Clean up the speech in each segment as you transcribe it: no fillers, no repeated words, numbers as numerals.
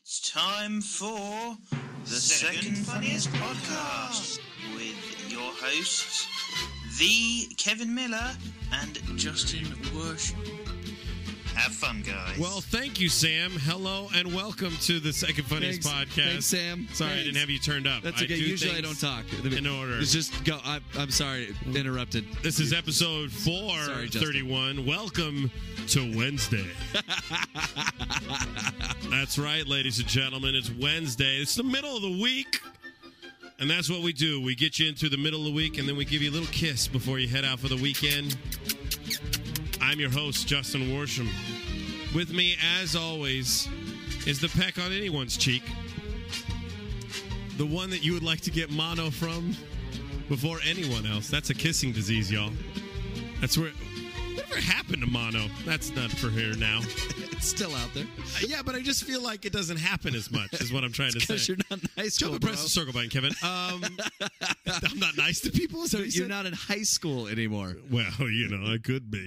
It's time for the Second Funniest Podcast with your hosts, the Kevin Miller and Justin Worsham. Have fun, guys. Well, thank you, Sam. Hello and welcome to the Second Funniest Podcast. Thanks, Sam. Sorry, I didn't have you turned up. That's okay. Usually I don't talk. In order. It's just go. I'm sorry. Interrupted. This is episode 431. Welcome to Wednesday. That's right, ladies and gentlemen. It's Wednesday. It's the middle of the week. And that's what we do. We get you into the middle of the week, and then we give you a little kiss before you head out for the weekend. I'm your host, Justin Worsham. With me, as always, is the peck on anyone's cheek. The one that you would like to get mono from before anyone else. That's a kissing disease, y'all. That's where... Whatever happened to mono? That's not for here now. It's still out there. Yeah, but I just feel like it doesn't happen as much, is what I'm trying to say. Because you're not nice to people, press the circle button, Kevin. I'm not nice to people? So you're not in high school anymore. Well, you know, I could be.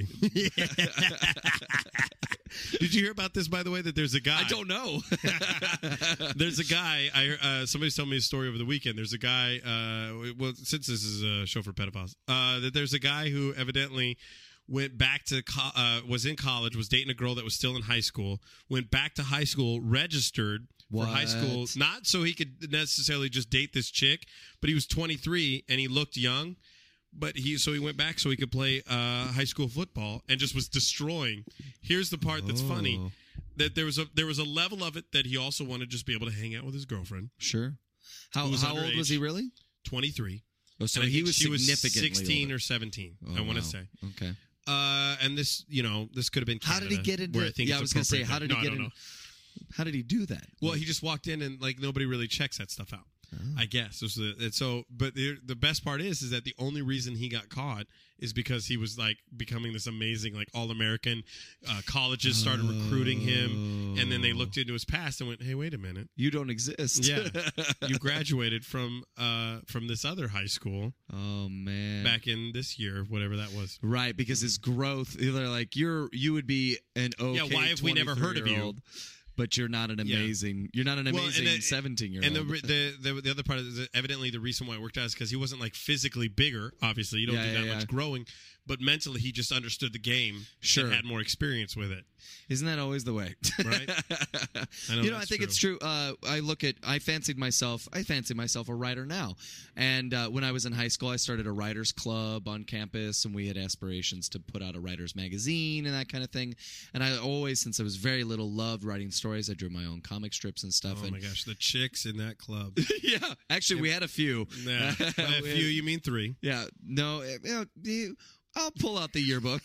Did you hear about this, by the way, that there's a guy? I don't know. There's a guy. Somebody's telling me a story over the weekend. There's a guy, well, since this is a show for pedophiles, that there's a guy who evidently went back to, was in college, was dating a girl that was still in high school, went back to high school, registered for high school, not so he could necessarily just date this chick, but he was 23 and he looked young. But he went back so he could play high school football and just was destroying. Here's the part that's funny: that there was a level of it that he also wanted to just be able to hang out with his girlfriend. Sure. How old was he really? 23. Oh, so he was significantly 16 older. or 17. I want to say. Okay. And this, this could have been Canada, how did he get into? Where I think I was going to say, how did he get in? Know. How did he do that? Well, he just walked in and nobody really checks that stuff out. I guess. But the best part is that the only reason he got caught is because he was becoming this amazing All-American. Colleges started recruiting him, and then they looked into his past and went, "Hey, wait a minute, you don't exist." Yeah, you graduated from this other high school. Oh man, back in this year, whatever that was. Right, because his growth. They're like you would be an okay. Yeah, why have we never heard of you? But you're not an amazing. You're not an amazing 17-year-old. And the other part is that evidently the reason why it worked out is because he wasn't physically bigger. Obviously, you don't do that much growing, but mentally he just understood the game. Sure, and had more experience with it. Isn't that always the way? Right. I think it's true. I fancy myself a writer now, and when I was in high school, I started a writers club on campus, and we had aspirations to put out a writers magazine and that kind of thing. And I always, since I was very little, loved writing stories. I drew my own comic strips and stuff. Oh my gosh, the chicks in that club. Yeah, actually, we had a few. Yeah, a few. You mean 3? Yeah, no. I'll pull out the yearbook.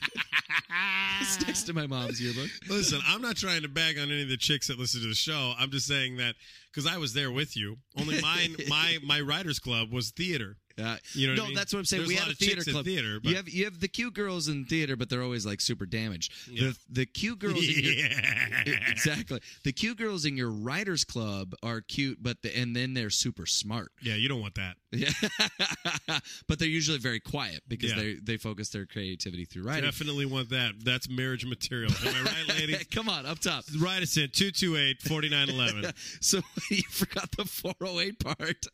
It's next to my mom's yearbook. Listen, I'm not trying to bag on any of the chicks that listen to the show. I'm just saying that because I was there with you. Only my writers club was theater. You know what I mean? That's what I'm saying. There's we had a theater club. Theater, but... You have the cute girls in theater, but they're always super damaged. Yeah. The cute girls, exactly. The cute girls in your writers club are cute, and then they're super smart. Yeah, you don't want that. Yeah, but they're usually very quiet because they focus their creativity through writing. Definitely want that. That's marriage material. Am I right, ladies? Come on, up top. Write us in 228-4911. So you forgot the 408 part.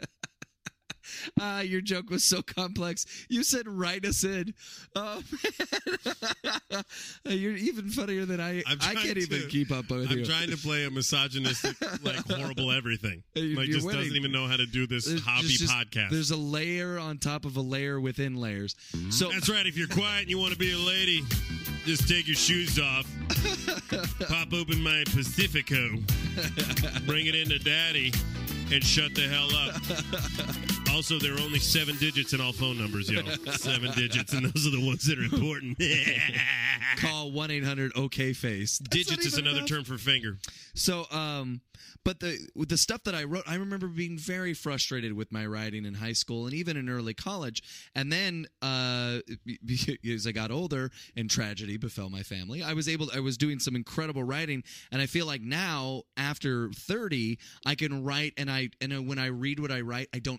Your joke was so complex. You said write us in. Oh, man. You're even funnier than I can't even keep up with you. I'm trying to play a misogynistic, horrible everything. Just winning. Doesn't even know how to do this hobby podcast. There's a layer on top of a layer within layers. So that's right. If you're quiet and you want to be a lady, just take your shoes off. Pop open my Pacifico. Bring it into daddy. And shut the hell up. Also, there are only 7 digits in all phone numbers, yo. 7 digits, and those are the ones that are important. Call 1-800-OK-FACE. Digits is another term for finger. So, but the stuff that I wrote, I remember being very frustrated with my writing in high school and even in early college. And then as I got older and tragedy befell my family, I was doing some incredible writing. And I feel like now, after 30, I can write, and when I read what I write, I don't hate it.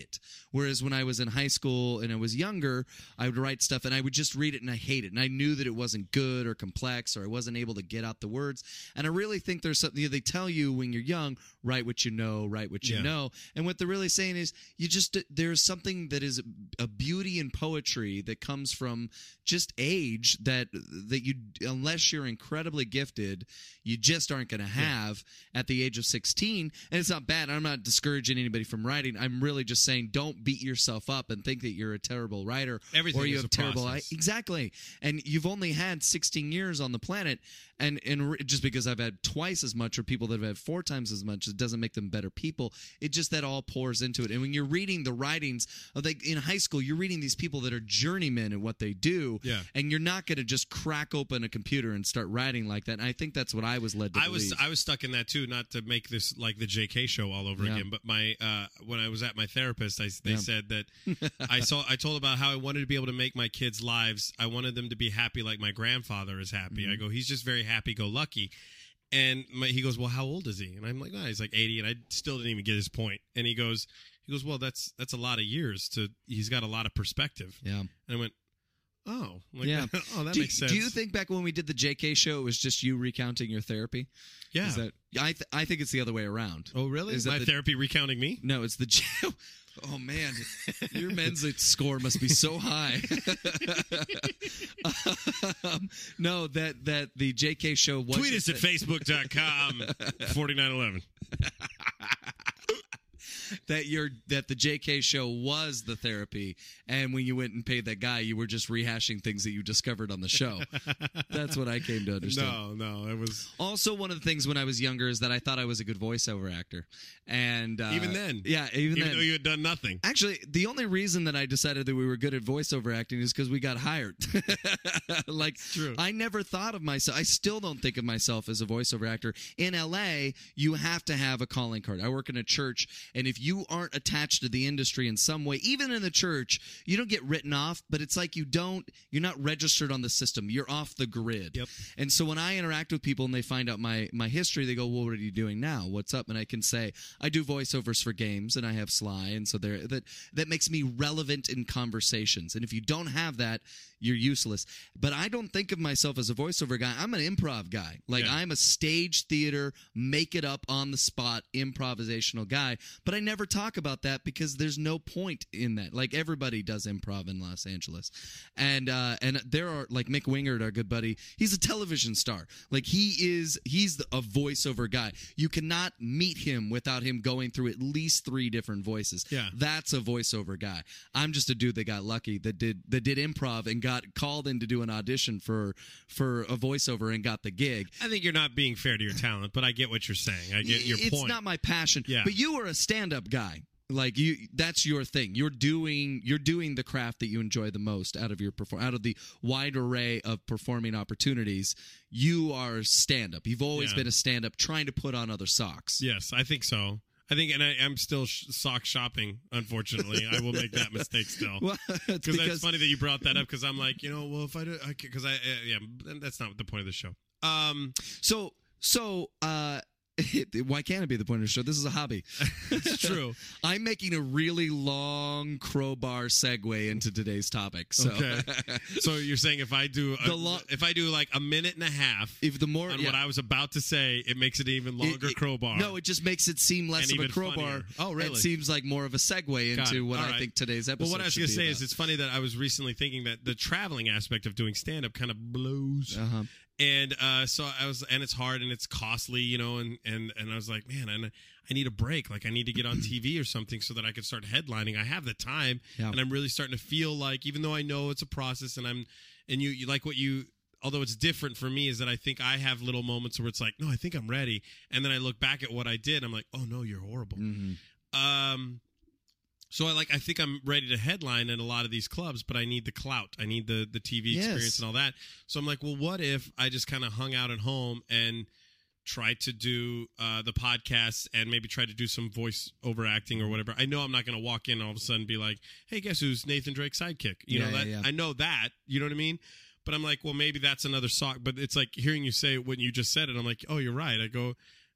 it. Whereas when I was in high school and I was younger, I would write stuff and I would just read it and I hate it. And I knew that it wasn't good or complex or I wasn't able to get out the words. And I really think there's something they tell you when you're young, write what you know, write what you know. And what they're really saying is there's something that is a beauty in poetry that comes from just age that you, unless you're incredibly gifted, you just aren't going to have at the age of 16. And it's not bad. I'm not discouraging anybody from writing. I'm really just saying don't beat yourself up and think that you're a terrible writer. Everything or you is have a terrible process. Exactly. And you've only had 16 years on the planet. And just because I've had twice as much or people that have had 4 times as much, it doesn't make them better people. It just that all pours into it. And when you're reading the writings of in high school, you're reading these people that are journeymen at what they do. Yeah. And you're not going to just crack open a computer and start writing like that. And I think that's what I was led to believe. I was stuck in that too, not to make this like the JK show all over again, but my when I was at my therapist, they said that I told about how I wanted to be able to make my kids' lives. I wanted them to be happy like my grandfather is happy. I go, he's just very happy-go-lucky. And he goes, well, how old is he? And I'm like, he's like 80, and I still didn't even get his point. And he goes, well, that's a lot of years he's got a lot of perspective. Yeah. And I went, oh, yeah. Oh, that makes sense. Do you think back when we did the JK show, it was just you recounting your therapy? Yeah. I think it's the other way around. Oh, really? Is my therapy recounting me? No, it's the oh, man. Your men's score must be so high. No, that the JK show was... Tweet us at facebook.com 4911. That the JK show was the therapy, and when you went and paid that guy, you were just rehashing things that you discovered on the show. That's what I came to understand. No, it was also one of the things when I was younger is that I thought I was a good voiceover actor, and even then, even though you had done nothing. Actually, the only reason that I decided that we were good at voiceover acting is because we got hired. Like, true. I never thought of myself. I still don't think of myself as a voiceover actor. In LA, you have to have a calling card. I work in a church, and if you aren't attached to the industry in some way, even in the church, you don't get written off, but it's like you're not registered on the system. You're off the grid. Yep. And so when I interact with people and they find out my history, they go, well, what are you doing now? What's up? And I can say, I do voiceovers for games, and I have Sly, and so that makes me relevant in conversations. And if you don't have that, you're useless. But I don't think of myself as a voiceover guy. I'm an improv guy. I'm a stage theater, make it up on the spot, improvisational guy. But I never talk about that because there's no point in that. Like, everybody does improv in Los Angeles. And there are, like, Mick Wingert, our good buddy, he's a television star. Like, he's a voiceover guy. You cannot meet him without him going through at least 3 different voices. Yeah. That's a voiceover guy. I'm just a dude that got lucky, that did improv and got called in to do an audition for a voiceover and got the gig. I think you're not being fair to your talent, but I get what you're saying. I get your point. It's not my passion. Yeah. But you are a stand-up guy. Like, that's your thing. You're doing the craft that you enjoy the most out of the wide array of performing opportunities. You are stand-up. You've always been a stand-up, trying to put on other socks. Yes, I think so. And I'm still sock shopping, unfortunately. I will make that mistake still. Well, because that's funny that you brought that up, because I'm like, well, if I do, because that's not the point of the show. Why can't it be the point of the show? This is a hobby. It's true. I'm making a really long crowbar segue into today's topic. So. Okay. So you're saying if I do like a minute and a half on what I was about to say, it makes it an even longer crowbar. No, it just makes it seem less of a crowbar. Funnier. Oh, really? It seems like more of a segue into what I think today's episode. Well, what I was going to say about. is it's funny that I was recently thinking that the traveling aspect of doing stand-up kind of blows. Uh-huh. And so and it's hard and it's costly, and I was like, man, I need a break. Like, I need to get on TV or something so that I can start headlining. I have the time, and I'm really starting to feel like, even though I know it's a process, and you like what you, although it's different for me, is that I think I have little moments where it's like, no, I think I'm ready, and then I look back at what I did, I'm like, oh no, you're horrible. Mm-hmm. So I think I'm ready to headline in a lot of these clubs, but I need the clout. I need the TV experience and all that. So I'm like, well, what if I just kind of hung out at home and tried to do the podcast and maybe try to do some voice over acting or whatever? I know I'm not going to walk in all of a sudden and be like, hey, guess who's Nathan Drake's sidekick? I know that. You know what I mean? But I'm like, well, maybe that's another sock. But it's like hearing you say when you just said it, I'm like, oh, you're right. I go,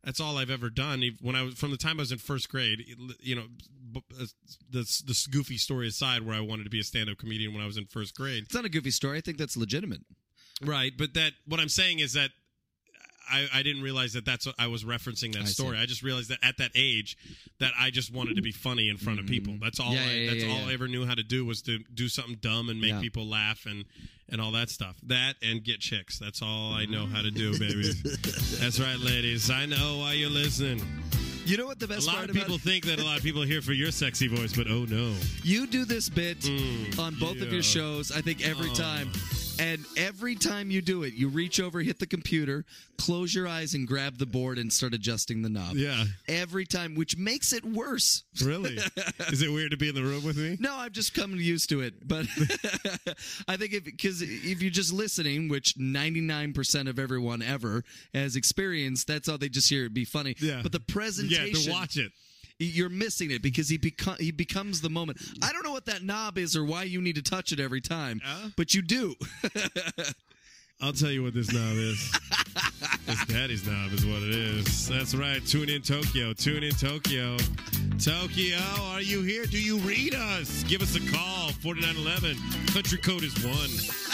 That's all I've ever done. From the time I was in first grade, you know, this goofy story aside, where I wanted to be a stand-up comedian when I was in first grade. It's not a goofy story. I think that's legitimate. Right, but what I'm saying is that I didn't realize that's what I was referencing that story. I just realized that at that age that I just wanted to be funny in front of people. That's all. I ever knew how to do was to do something dumb and make people laugh and all that stuff. That and get chicks. That's all I know how to do, baby. That's right, ladies. I know why you're listening. You know what the best part about A lot of people think that a lot of people are here for your sexy voice, but oh no. You do this bit on both of your shows, I think, every time. And every time you do it, you reach over, hit the computer, close your eyes, and grab the board and start adjusting the knob. Yeah. Every time, which makes it worse. Really? Is it weird to be in the room with me? No, I've just come used to it. But I think if you're just listening, which 99% of everyone ever has experienced, that's all they just hear it be funny. Yeah. But the presentation. Yeah, to watch it. You're missing it because he becomes the moment. I don't know what that knob is or why you need to touch it every time, but you do. I'll tell you what this knob is. This daddy's knob is what it is. That's right. Tune in Tokyo. Tune in Tokyo. Tokyo, are you here? Do you read us? Give us a call. 4911. Country code is 1.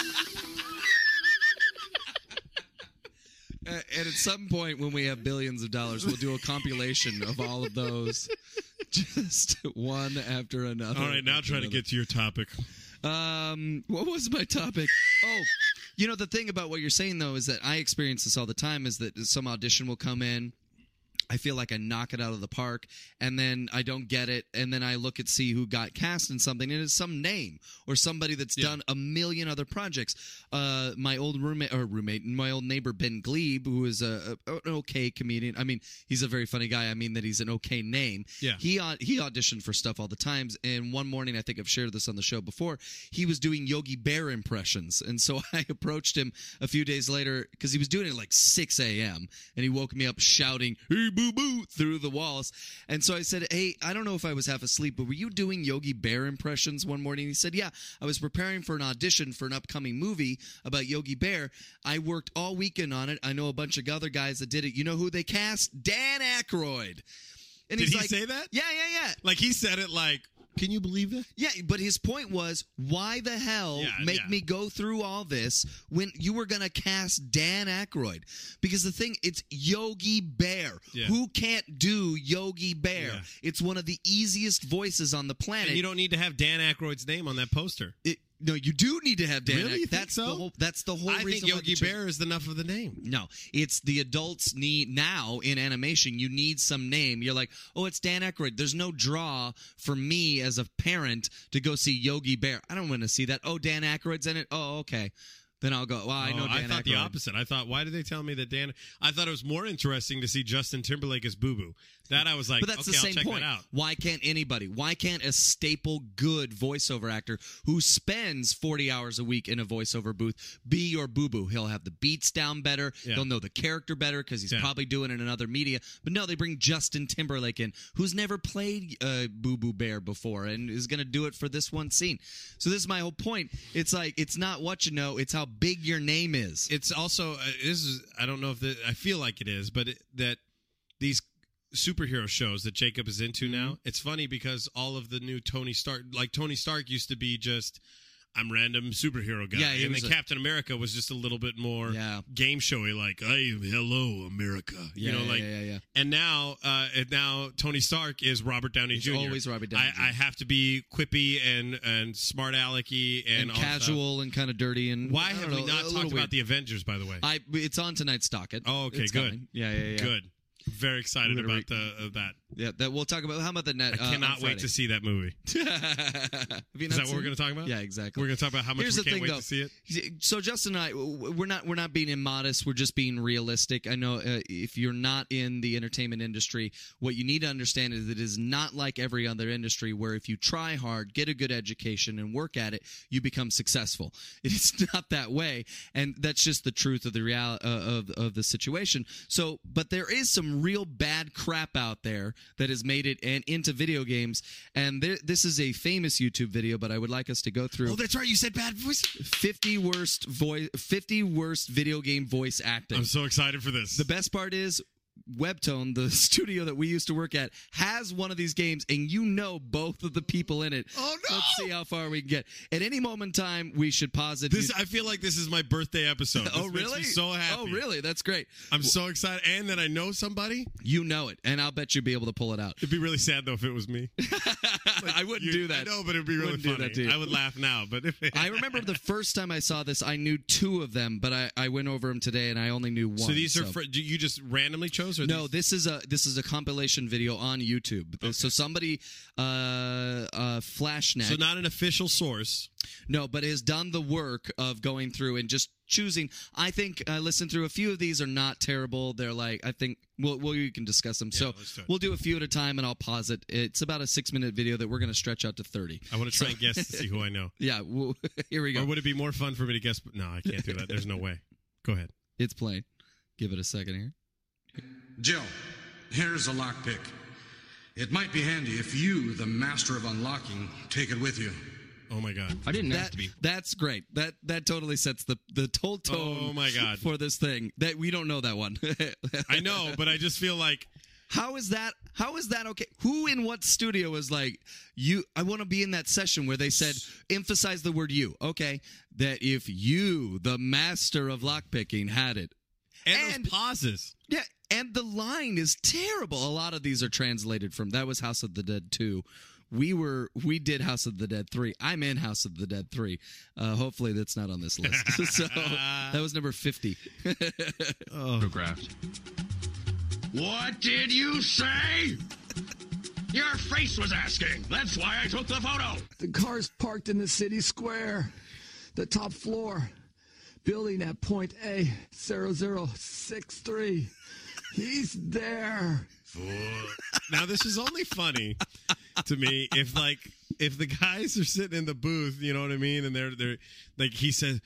And at some point when we have billions of dollars, we'll do a compilation of all of those, just one after another. All right, now try to get to your topic. What was my topic? Oh, you know, the thing about what you're saying, though, is that I experience this all the time, is that some audition will come in. I feel like I knock it out of the park, and then I don't get it, and then I look at see who got cast in something, and it's some name or somebody that's done a million other projects. My old roommate, my old neighbor Ben Glebe, who is an okay comedian. I mean, he's a very funny guy. I mean that he's an okay name. Yeah. He auditioned for stuff all the times, and one morning, I think I've shared this on the show before, he was doing Yogi Bear impressions, and so I approached him a few days later because he was doing it at like 6 a.m., and he woke me up shouting, "Hey, boo-boo," through the walls. And so I said, "Hey, I don't know if I was half asleep, but were you doing Yogi Bear impressions one morning?" He said, "Yeah, I was preparing for an audition for an upcoming movie about Yogi Bear. I worked all weekend on it. I know a bunch of other guys that did it. You know who they cast? Dan Aykroyd." And did he say that? Yeah. Like he said it like, can you believe that? Yeah, but his point was, why the hell make me go through all this when you were going to cast Dan Aykroyd? Because the thing, it's Yogi Bear. Yeah. Who can't do Yogi Bear? Yeah. It's one of the easiest voices on the planet. And you don't need to have Dan Aykroyd's name on that poster. No, you do need to have Dan. Really? You that's think so? That's the whole I reason. think Yogi Bear is enough of the name. No, it's the adults need now in animation. You need some name. You're like, oh, it's Dan Aykroyd. There's no draw for me as a parent to go see Yogi Bear. I don't want to see that. Oh, Dan Aykroyd's in it. Oh, okay. Then I'll go, well, I know Dan I thought Aykroyd. the opposite. I thought, why did they tell me that Dan... I thought it was more interesting to see Justin Timberlake as Boo Boo. That I was like, but that's okay, the same I'll check point. that out. Why can't anybody? Why can't a staple good voiceover actor who spends 40 hours a week in a voiceover booth be your Boo Boo? He'll have the beats down better. Yeah. He'll know the character better because he's probably doing it in other media. But no, they bring Justin Timberlake in, who's never played Boo Boo Bear before and is going to do it for this one scene. So this is my whole point. It's like, it's not what you know, it's how big your name is. It's also, I don't know if I feel like it is, but that these superhero shows that Jacob is into now, it's funny because all of the new Tony Stark used to be just, I'm random superhero guy. Yeah, and then Captain America was just a little bit more game showy, like, hey, hello, America. Yeah. And now Tony Stark is Robert Downey Jr. Always Robert Downey Jr. I have to be quippy and smart alecky and casual and kind of dirty. And why have we not talked about the Avengers, by the way? It's on tonight's docket. Oh, okay, it's good. Coming. Yeah. Good. Very excited about that. Yeah, that we'll talk about. How about the net? I cannot wait to see that movie. Is that what we're going to talk about? Yeah, exactly. We're going to talk about how much we can't wait to see it. So Justin and I, we're not being immodest. We're just being realistic. I know if you're not in the entertainment industry, what you need to understand is it is not like every other industry where if you try hard, get a good education, and work at it, you become successful. It's not that way, and that's just the truth of the reality of the situation. So, but there is some real bad crap out there that has made it into video games, and this is a famous YouTube video, but I would like us to go through. Oh, that's right, you said bad voice. 50 worst video game voice acting. I'm so excited for this. The best part is, Webtone, the studio that we used to work at, has one of these games, and you know both of the people in it. Oh, no! Let's see how far we can get. At any moment in time, we should pause it. I feel like this is my birthday episode. This really? makes me so happy. Oh, really? That's great. I'm so excited. And that I know somebody. You know it, and I'll bet you'll be able to pull it out. It'd be really sad, though, if it was me. I wouldn't do that. I know, but it'd be really funny. I would laugh now. But I remember the first time I saw this, I knew two of them, but I went over them today, and I only knew one. So these are you just randomly chose? Or no, this is a compilation video on YouTube. Okay. So somebody Flashnet. So not an official source. No, but has done the work of going through and just choosing. I think I listened through a few of these are not terrible. They're like, I think, well, you can discuss them. Yeah, so we'll do a few at a time, and I'll pause it. It's about a 6-minute video that we're going to stretch out to 30. I want to try and guess to see who I know. Yeah, here we go. Or would it be more fun for me to guess? No, I can't do that. There's no way. Go ahead. It's playing. Give it a second here. Jill, here's a lockpick. It might be handy if you, the master of unlocking, take it with you. Oh my God! I didn't have to be. That's great. That totally sets the whole tone. Oh my God! For this thing that we don't know that one. I know, but I just feel like how is that okay? Who in what studio was like you? I want to be in that session where they said emphasize the word "you." Okay, that if you, the master of lockpicking, had it, and those pauses. Yeah, and the line is terrible. A lot of these are translated from that was House of the Dead 2. We did House of the Dead 3. I'm in House of the Dead 3. Hopefully that's not on this list. So that was number 50. Photographed. What did you say? Your face was asking. That's why I took the photo. The car's parked in the city square. The top floor. Building at point A, 0063. He's there. Now this is only funny to me if the guys are sitting in the booth, you know what I mean, and they're like he says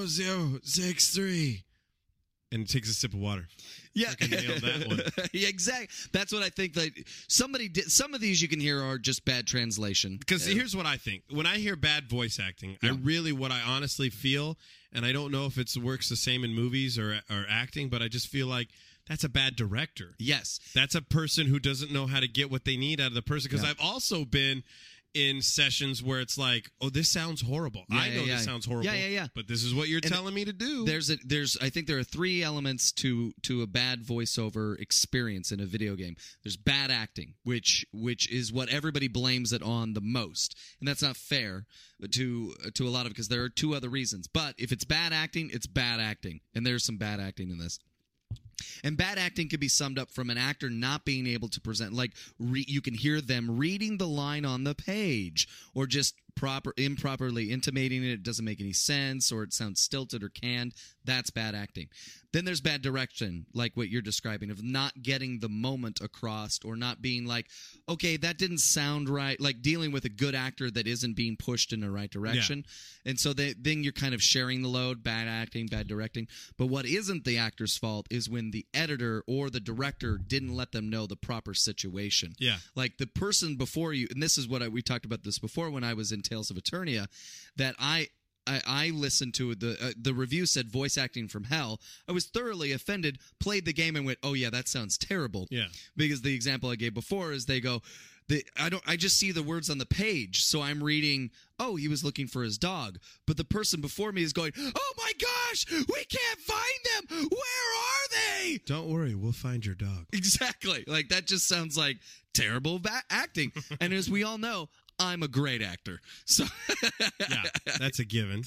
0063 and takes a sip of water. Yeah, I can nail that one. Yeah, exactly. That's what I think. Like somebody did. Some of these you can hear are just bad translation. Because here's what I think: when I hear bad voice acting, what I honestly feel, and I don't know if it works the same in movies or acting, but I just feel like that's a bad director. Yes, that's a person who doesn't know how to get what they need out of the person. Because I've also been in sessions where it's like, oh, this sounds horrible. I know this sounds horrible. Yeah. But this is what you're telling me to do. I think there are 3 elements to a bad voiceover experience in a video game. There's bad acting, which is what everybody blames it on the most, and that's not fair to a lot of it because there are 2 other reasons. But if it's bad acting, it's bad acting, and there's some bad acting in this. And bad acting can be summed up from an actor not being able to present, like you can hear them reading the line on the page, or just improperly intimating it doesn't make any sense, or it sounds stilted or canned. That's bad acting. Then there's bad direction, like what you're describing, of not getting the moment across, or not being like, okay, that didn't sound right, like dealing with a good actor that isn't being pushed in the right direction. Yeah. And so then you're kind of sharing the load, bad acting, bad directing. But what isn't the actor's fault is when the editor or the director didn't let them know the proper situation. Yeah. Like the person before you, and this is what we talked about this before when I was in Tales of Eternia, that I listened to the review said voice acting from hell. I was thoroughly offended, played the game and went, oh yeah, that sounds terrible. Yeah. Because the example I gave before is they go, I just see the words on the page, so I'm reading, oh, he was looking for his dog. But the person before me is going, oh my gosh, we can't find them. Where are they? Don't worry, we'll find your dog. Exactly. Like that just sounds like terrible acting. And as we all know, I'm a great actor. So yeah, that's a given.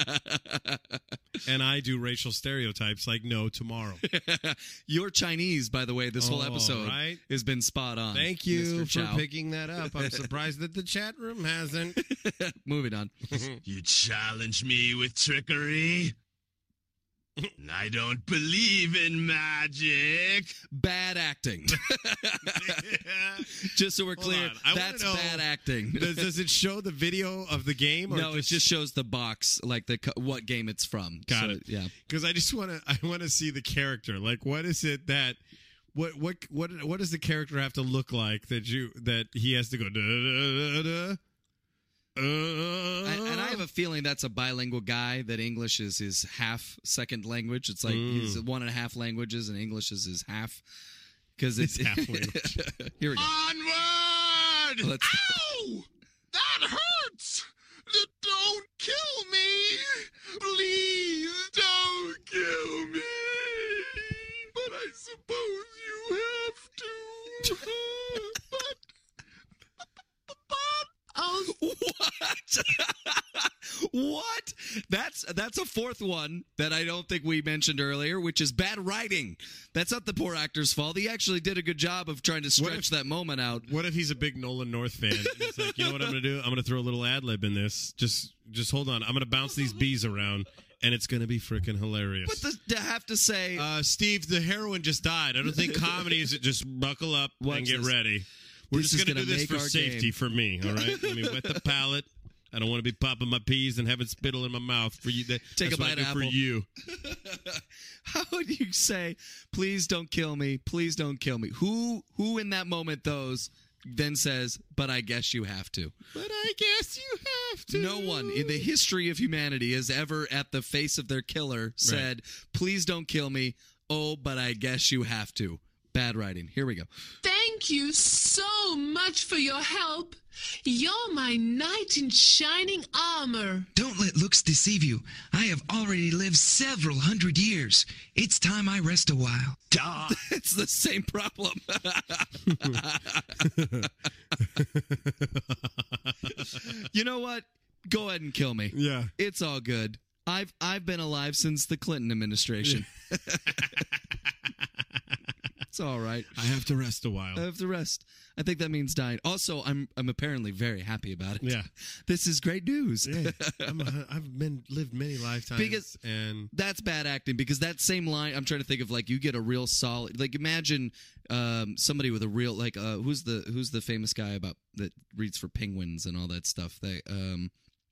And I do racial stereotypes like no tomorrow. You're Chinese, by the way. This whole episode has been spot on. Thank you for picking that up. I'm surprised that the chat room hasn't. Moving on. You challenge me with trickery? I don't believe in magic. Bad acting. Just so we're clear, that's bad acting. Does it show the video of the game? Or no, it just shows the box, like what game it's from. Got it. Yeah. Because I want to see the character. Like, what is it that? What does the character have to look like that he has to go? Da, da, da, da, and I have a feeling that's a bilingual guy, that English is his half second language. It's like he's 1.5 languages and English is his half. because it's halfway. Here we go. Onward! Let's Ow! That hurts! Don't kill me! Please don't kill me! But I suppose you have to. What? That's a fourth one that I don't think we mentioned earlier, which is bad writing. That's not the poor actor's fault. He actually did a good job of trying to stretch that moment out. What if he's a big Nolan North fan? And he's like, you know what I'm going to do? I'm going to throw a little ad lib in this. Just hold on. I'm going to bounce these bees around, and it's going to be freaking hilarious. But to have to say, Steve, the heroine just died. I don't think comedy is just buckle up and get ready. We're just going to do this for safety for me, all right? Let me wet the palate. I don't want to be popping my peas and having spittle in my mouth for you. Take a bite of apple. For you. How would you say, please don't kill me, please don't kill me? Who in that moment then says, but I guess you have to? But I guess you have to. No one in the history of humanity has ever, at the face of their killer, said, please don't kill me, oh, but I guess you have to. Bad writing. Here we go. Thank you so much for your help. You're my knight in shining armor. Don't let looks deceive you. I have already lived several hundred years. It's time I rest a while. Duh. It's the same problem. You know what? Go ahead and kill me. Yeah. It's all good. I've been alive since the Clinton administration. It's all right. I have to rest a while. I have to rest. I think that means dying. Also, I'm apparently very happy about it. Yeah. This is great news. Yeah. I've lived many lifetimes. And that's bad acting, because that same line, I'm trying to think of, like, you get a real solid, like, imagine somebody with a real, like, who's the famous guy that reads for Penguins and all that stuff? I'm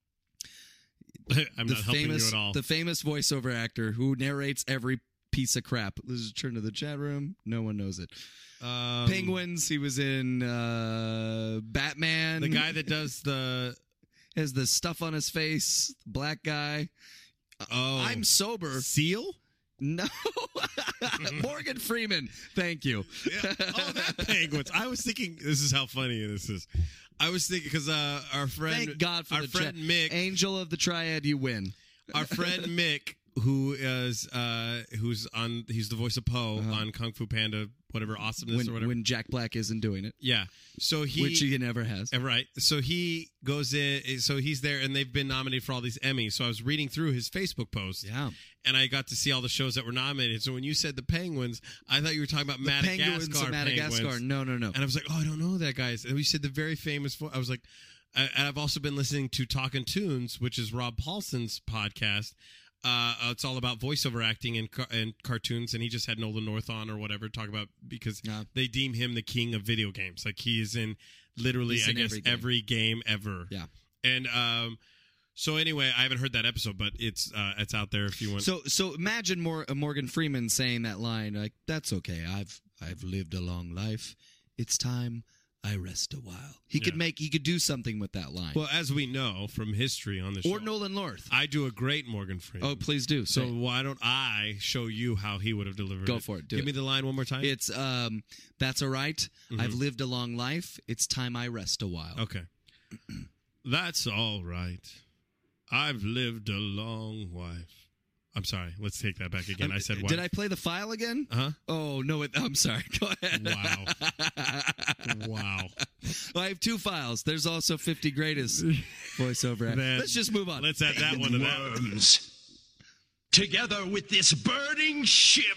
not helping you at all. The famous voiceover actor who narrates every piece of crap. Let's just turn to the chat room. No one knows it. Penguins. He was in Batman. The guy that does has the stuff on his face. Black guy. I'm sober. Seal? No. Morgan Freeman. Thank you. Yeah. Oh, that Penguins. I was thinking, this is how funny this is. I was thinking, because our friend, thank God for our friend Mick, Angel of the Triad, you win. Our friend Mick, who is he's the voice of Poe on Kung Fu Panda, whatever, Awesomeness or whatever. When Jack Black isn't doing it. Yeah. So which he never has. Right. So he goes in, so he's there, and they've been nominated for all these Emmys. So I was reading through his Facebook post. Yeah. And I got to see all the shows that were nominated. So when you said the Penguins, I thought you were talking about Madagascar. Madagascar. No. And I was like, oh, I don't know that, guys. And we said the very famous, I was like, and I've also been listening to Talkin' Tunes, which is Rob Paulson's podcast. It's all about voiceover acting and cartoons, and he just had Nolan North on or whatever, talk about, because they deem him the king of video games. Like, he is in literally, I guess, every game ever. Yeah. And so anyway, I haven't heard that episode, but it's out there if you want. So imagine Morgan Freeman saying that line, like, "That's okay. I've lived a long life. It's time I rest a while." He could do something with that line. Well, as we know from history on the show. Or Nolan North. I do a great Morgan Freeman. Oh, please do. So why don't I show you how he would have delivered it? Go for it. Give me the line one more time. It's, "That's all right. Mm-hmm. I've lived a long life. It's time I rest a while." Okay. That's all right. I've lived a long life. I'm sorry. Let's take that back again. I said wife. Did I play the file again? Uh-huh. Oh, no. I'm sorry. Go ahead. Wow. Well, I have two files. There's also 50 greatest voiceover. Let's just move on. Let's add that one to that. Together with this burning ship.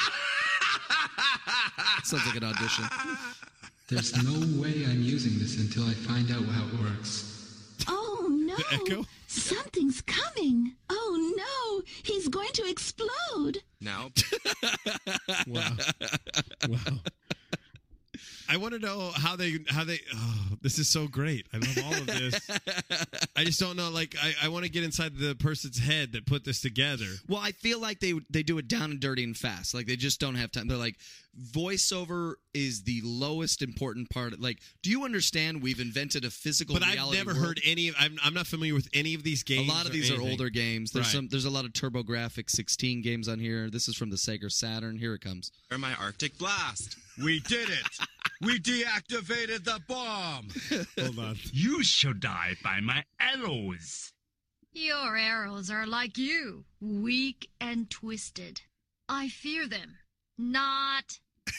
Sounds like an audition. There's no way I'm using this until I find out how it works. Oh, no. The echo? Something's coming. Oh, no. He's going to explode. Now. Wow. I want to know how they. Oh, this is so great. I love all of this. I just don't know. Like, I want to get inside the person's head that put this together. Well, I feel like they do it down and dirty and fast. Like, they just don't have time. They're like, voiceover is the lowest important part. Like, do you understand? We've invented a physical. But reality I've never world. heard any. I'm not familiar with any of these games. A lot of these are older games. There's Right. There's a lot of TurboGrafx 16 games on here. This is from the Sega Saturn. Here it comes. Or my Arctic Blast. We did it! We deactivated the bomb! Hold on. You shall die by my arrows. Your arrows are like you, weak and twisted. I fear them. Not.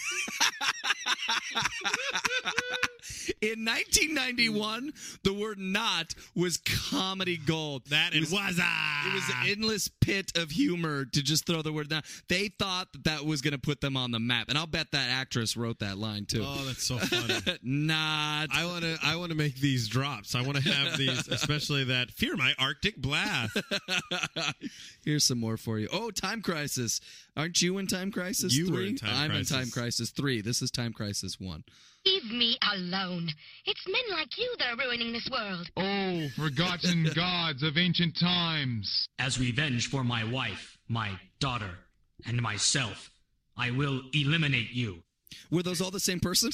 In 1991, the word "not" was comedy gold. That it was. It was an endless pit of humor to just throw the word "not." They thought that was going to put them on the map, and I'll bet that actress wrote that line too. Oh, that's so funny. Not. I want to make these drops. I want to have these, especially that "Fear my Arctic Blast." Here's some more for you. Oh, Time Crisis. Aren't you in Time Crisis 3? You were in Time I'm Crisis. in Time Crisis 3. This is Time Crisis 1. Leave me alone. It's men like you that are ruining this world. Oh, forgotten gods of ancient times. As revenge for my wife, my daughter, and myself, I will eliminate you. Were those all the same person?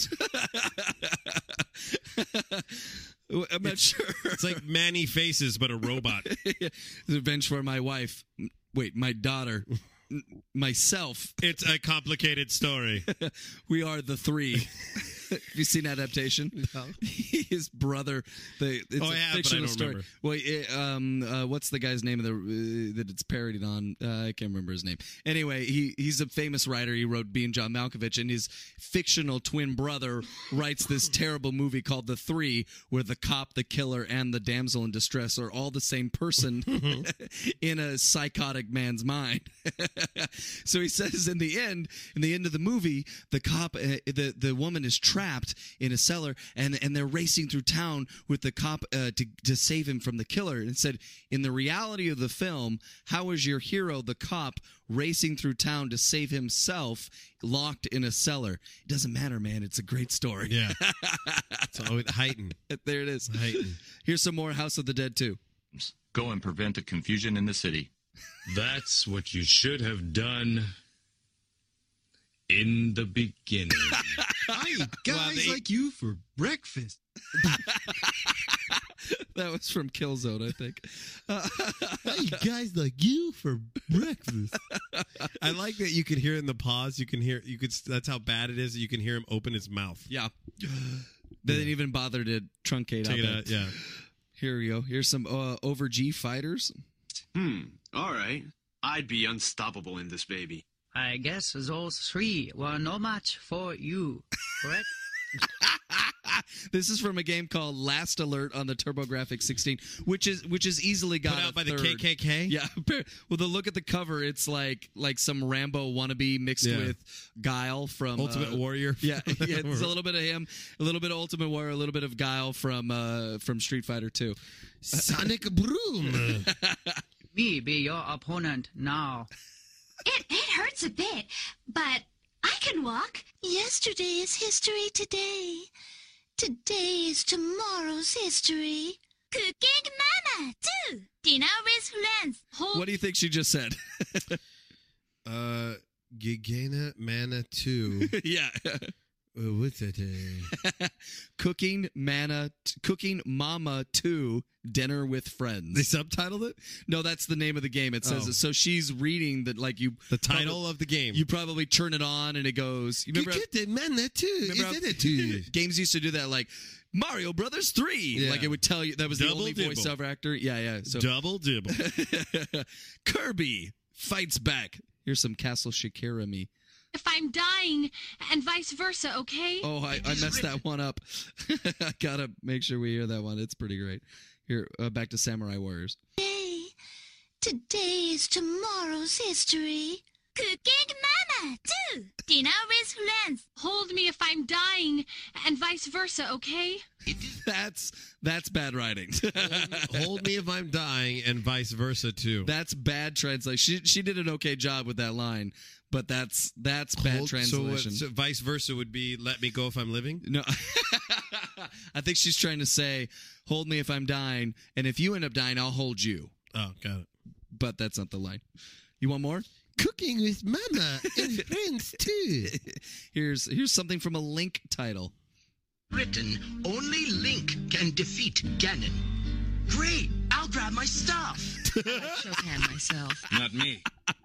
I'm not sure. It's like Manny Faces, but a robot. Revenge for my wife. Wait, my daughter. Myself. It's a complicated story. We are the three. Have you seen Adaptation? No. His brother. It's I a have, fictional but I don't story. Well, what's the guy's name that it's parodied on? I can't remember his name. Anyway, he's a famous writer. He wrote Being John Malkovich, and his fictional twin brother writes this terrible movie called The Three, where the cop, the killer, and the damsel in distress are all the same person in a psychotic man's mind. So he says in the end of the movie, the cop, the woman is trapped in a cellar, and they're racing through town with the cop to save him from the killer. And it said, in the reality of the film, how is your hero, the cop, racing through town to save himself locked in a cellar? It doesn't matter, man. It's a great story. Yeah. It's always heightened. There it is. Heightened. Here's some more House of the Dead 2. Go and prevent the confusion in the city. That's what you should have done in the beginning. I eat guys like you for breakfast. That was from Killzone, I think. I eat guys like you for breakfast. I like that you could hear in the pause. That's how bad it is. That you can hear him open his mouth. Yeah. They didn't even bother to truncate Take out it that. out, yeah. Here we go. Here's some Over G fighters. All right. I'd be unstoppable in this baby. I guess those three were no match for you, correct? This is from a game called Last Alert on the TurboGrafx 16, which is easily got Put out by third. the KKK? Yeah. Well, the look at the cover, it's like some Rambo wannabe mixed with Guile from Ultimate Warrior. Yeah, it's a little bit of him, a little bit of Ultimate Warrior, a little bit of Guile from Street Fighter 2. Sonic Broom. Me be your opponent now. It hurts a bit, but I can walk. Yesterday is history today. Today is tomorrow's history. Cooking Mama, too. Dinner with friends. What do you think she just said? Gigana Mana 2. Yeah. What's that? Cooking Mama 2, Dinner with Friends. They subtitled it? No, that's the name of the game. It says so. She's reading that, like, the title of the game. You probably turn it on and it goes. You remember? Mana 2. Games used to do that, like Mario Brothers 3. Yeah. Like, it would tell you that was Double the only dibble. voiceover actor. Yeah. So Double dibble. Kirby fights back. Here's some Castle Shakira me. If I'm dying, and vice versa, okay? Oh, I messed that one up. I gotta make sure we hear that one. It's pretty great. Here, back to Samurai Warriors. Today is tomorrow's history. Cooking Mama, too. Dinner with friends. Hold me if I'm dying, and vice versa, okay? It is That's bad writing. Hold me if I'm dying, and vice versa too. That's bad translation. She did an okay job with that line, but that's bad translation. So vice versa would be let me go if I'm living? No. I think she's trying to say, hold me if I'm dying, and if you end up dying, I'll hold you. Oh, got it. But that's not the line. You want more? Cooking with Mama and friends too. Here's something from a Link title. Britain, only Link can defeat Ganon. Great, I'll grab my stuff. I like Chopin myself. Not me.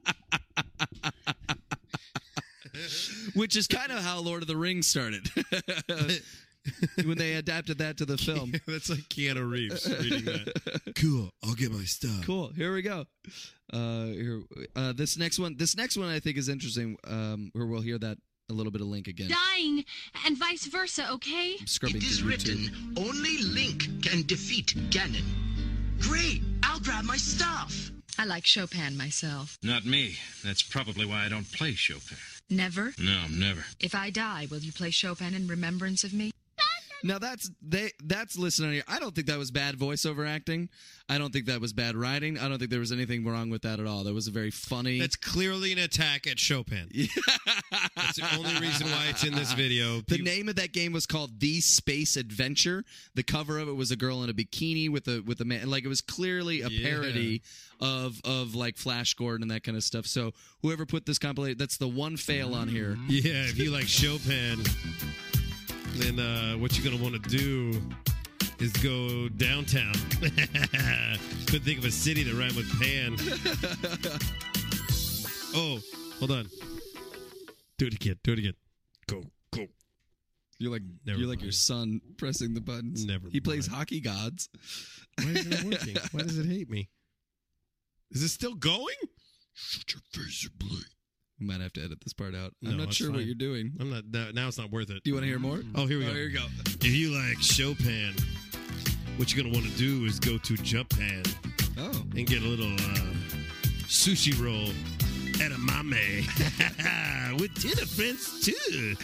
Which is kind of how Lord of the Rings started. When they adapted that to the film. That's like Keanu Reeves reading that. Cool, I'll get my stuff. Cool, here we go. This next one I think is interesting, where we'll hear that a little bit of Link again. Dying and vice versa, okay? It is written, only Link can defeat Ganon. Great, I'll grab my stuff. I like Chopin myself. Not me. That's probably why I don't play Chopin. Never? No, never. If I die, will you play Chopin in remembrance of me? Now that's listed on here. I don't think that was bad voiceover acting. I don't think that was bad writing. I don't think there was anything wrong with that at all. That was a very funny. That's clearly an attack at Chopin. That's the only reason why it's in this video. The name of that game was called The Space Adventure. The cover of it was a girl in a bikini with a man. Like, it was clearly a parody of like Flash Gordon and that kind of stuff. So whoever put this compilation, that's the one fail on here. Yeah, if you like Chopin, then what you're going to want to do is go downtown. Couldn't think of a city that rhymed with pan. Oh, hold on. Do it again. Go. You're like your son pressing the buttons. Never. He plays Hockey Gods. Why is it not working? Why does it hate me? Is it still going? Shut your face, blue. We might have to edit this part out. No, I'm not sure what you're doing. I'm not. Now it's not worth it. Do you want to hear more? Oh, here we go. Here we go. If you like Chopin, what you're gonna want to do is go to Japan. And get a little sushi roll edamame with dinner friends too.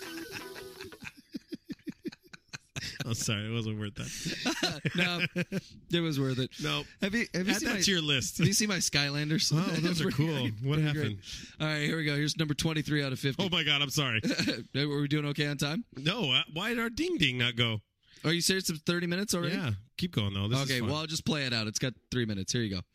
I'm sorry, it wasn't worth that. No, it was worth it. No, have you add seen that to your list? Have you seen my Skylanders? Oh, those are cool. Great. What happened? All right, here we go. Here's number 23 out of 50. Oh my God, I'm sorry. Were we doing okay on time? No. Why did our ding ding not go? Are you serious? It's 30 minutes already? Yeah. Keep going though. This is fun. Well, I'll just play it out. It's got 3 minutes. Here you go.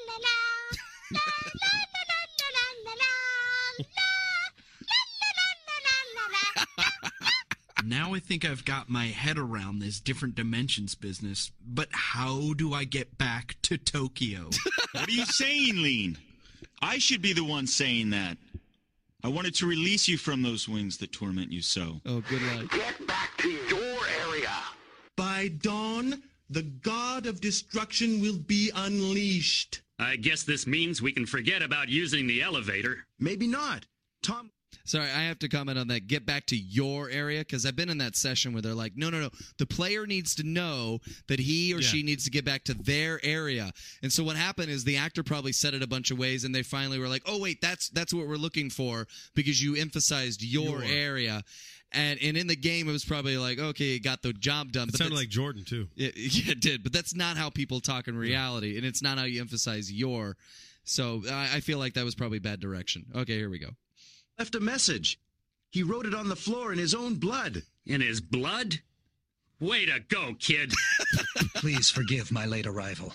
Now I think I've got my head around this different dimensions business, but how do I get back to Tokyo? What are you saying, Lean? I should be the one saying that. I wanted to release you from those wings that torment you so. Oh, good luck. Get back to your area. By dawn, the god of destruction will be unleashed. I guess this means we can forget about using the elevator. Maybe not. Tom... Sorry, I have to comment on that. Get back to your area, because I've been in that session where they're like, no. The player needs to know that he or she needs to get back to their area. And so what happened is the actor probably said it a bunch of ways, and they finally were like, oh, wait, that's what we're looking for, because you emphasized your area. And in the game, it was probably like, okay, you got the job done. It sounded like Jordan, too. Yeah, it did. But that's not how people talk in reality, and it's not how you emphasize your. So I feel like that was probably bad direction. Okay, here we go. Left a message. He wrote it on the floor in his own blood. In his blood? Way to go, kid. Please forgive my late arrival.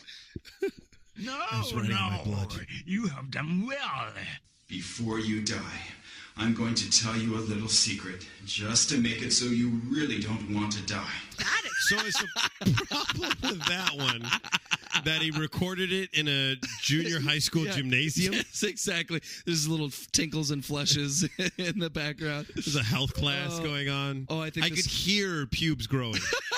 No, blood. You have done well. Before you die, I'm going to tell you a little secret, just to make it so you really don't want to die. So is the problem with that one that he recorded it in a junior high school gymnasium? Yes, exactly. There's little tinkles and flushes in the background. There's a health class going on. Oh, I could hear pubes growing.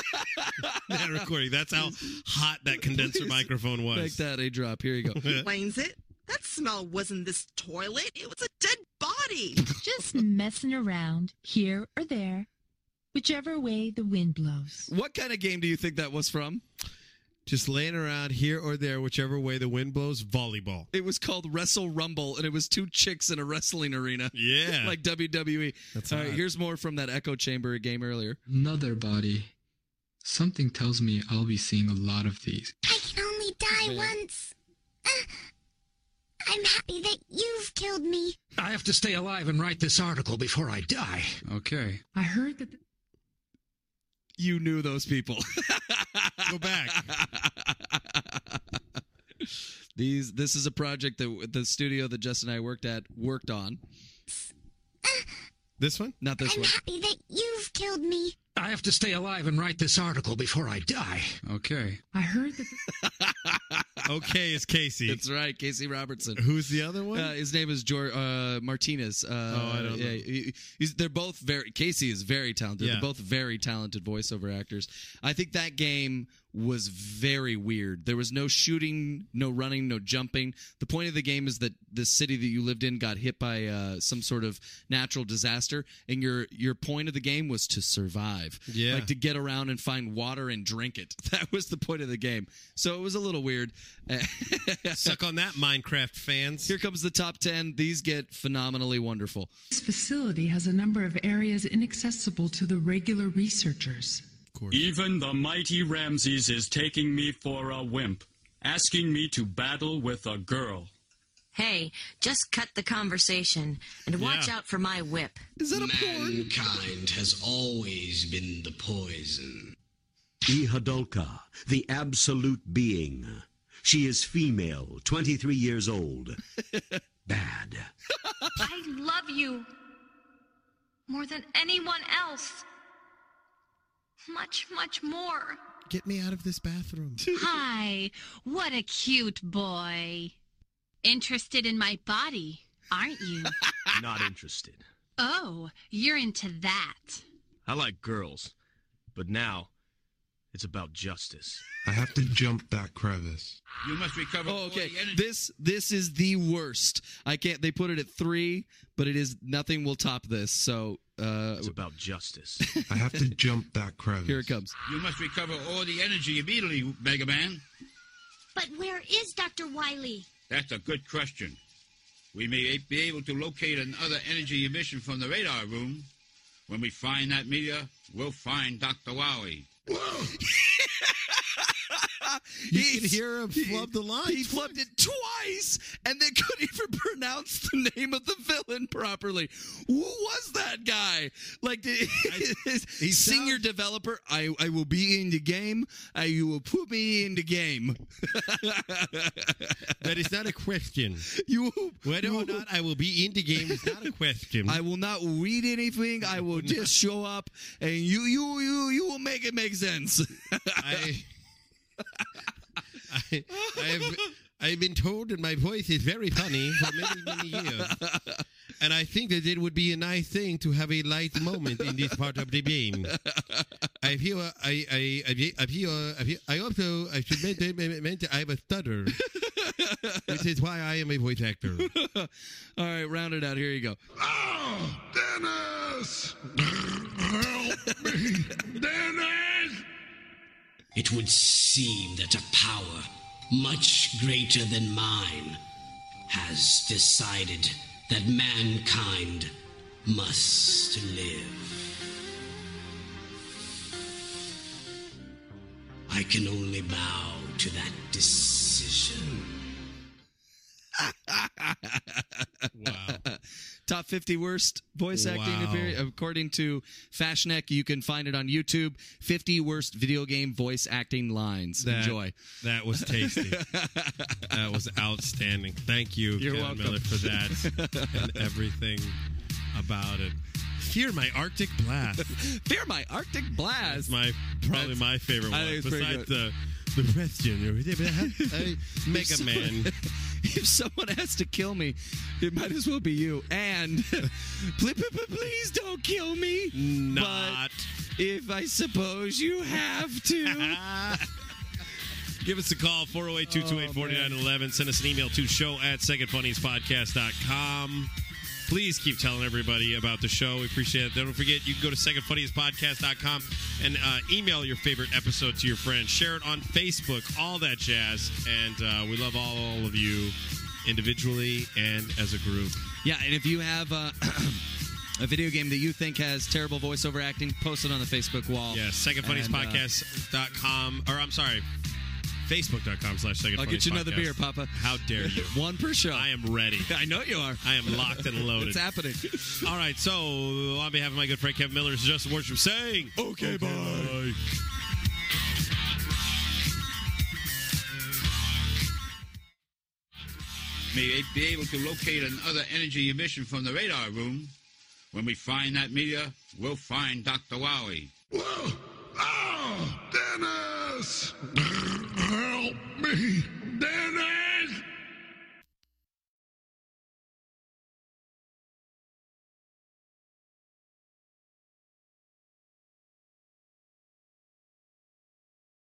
That recording. That's how hot that condenser microphone was. Like that, a drop. Here you go. Explains it. That smell wasn't this toilet. It was a dead body. Just messing around here or there, whichever way the wind blows. What kind of game do you think that was from? Just laying around here or there, whichever way the wind blows, volleyball. It was called Wrestle Rumble, and it was two chicks in a wrestling arena. Yeah. Like WWE. That's all right, here's more from that echo chamber game earlier. Another body. Something tells me I'll be seeing a lot of these. I can only die once. I'm happy that you've killed me. I have to stay alive and write this article before I die. Okay. I heard that... You knew those people. Go back. This is a project that the studio that Justin and I worked on. This one? Not this one. I'm happy that you've killed me. I have to stay alive and write this article before I die. Okay. I heard that... Okay, it's Casey. That's right, Casey Robertson. Who's the other one? His name is Martinez. I don't know. They're both Casey is very talented. Yeah. They're both very talented voiceover actors. I think that game was very weird. There was no shooting, no running, no jumping. The point of the game is that the city that you lived in got hit by some sort of natural disaster, and your point of the game was to survive. Yeah. Like to get around and find water and drink it. That was the point of the game. So it was a little weird. Suck on that, Minecraft fans. Here comes the top 10. These get phenomenally wonderful. This facility has a number of areas inaccessible to the regular researchers. Even the mighty Ramses is taking me for a wimp, asking me to battle with a girl. Hey, just cut the conversation and watch out for my whip. Is that a porn? Mankind has always been the poison. Ihadolka, the absolute being. She is female, 23 years old. Bad. I love you more than anyone else. Much, much more. Get me out of this bathroom. Hi, what a cute boy. Interested in my body, aren't you? Not interested. Oh, you're into that. I like girls, but now it's about justice. I have to jump that crevice. You must recover. Oh, okay. This is the worst. I can't. They put it at 3, but it is nothing will top this. So it's about justice. I have to jump that crevice. Here it comes. You must recover all the energy immediately, Mega Man. But where is Dr. Wily? That's a good question. We may be able to locate another energy emission from the radar room. When we find that meteor, we'll find Dr. Wily. You can hear him flub the line. He flubbed it twice, and they couldn't even pronounce the name of the villain properly. Who was that guy? Like, senior developer, I will be in the game. You will put me in the game. That is not a question. Whether or not I will be in the game is not a question. I will not read anything. I will just show up, and you will make it make sense. I've been told that my voice is very funny for many, many years. And I think that it would be a nice thing to have a light moment in this part of the game. I should mention I have a stutter, which is why I am a voice actor. All right, round it out. Here you go. Oh, Dennis! Help me! Dennis! It would seem that a power much greater than mine has decided that mankind must live. I can only bow to that decision. Wow. Top 50 worst voice acting, according to Fashneck. You can find it on YouTube. 50 worst video game voice acting lines. Enjoy. That was tasty. That was outstanding. Thank you, You're Kevin welcome. Miller, for that and everything about it. Fear my Arctic Blast. Fear my Arctic Blast. That's probably my favorite one. I think it's pretty Besides the question. Mega Man. If someone has to kill me, it might as well be you. And please don't kill me. Not. But if I suppose you have to. Give us a call, 408-228-4911. Send us an email to show@secondfunniespodcast.com. Please keep telling everybody about the show. We appreciate it. Don't forget, you can go to secondfunniespodcast.com and email your favorite episode to your friends. Share it on Facebook, all that jazz. And we love all of you individually and as a group. Yeah, and if you have a video game that you think has terrible voiceover acting, post it on the Facebook wall. Yeah, secondfunniestpodcast.com, or I'm sorry, Facebook.com/secondfunniestpodcast. I'll get you another beer, Papa. How dare you? One per show. I am ready. I know you are. I am locked and loaded. It's happening. All right, so on behalf of my good friend Kevin Miller, this is Justin Worsham saying, okay, bye. May be able to locate another energy emission from the radar room. When we find that meteor, we'll find Dr. Wally. Whoa! Oh, Dennis! Help me!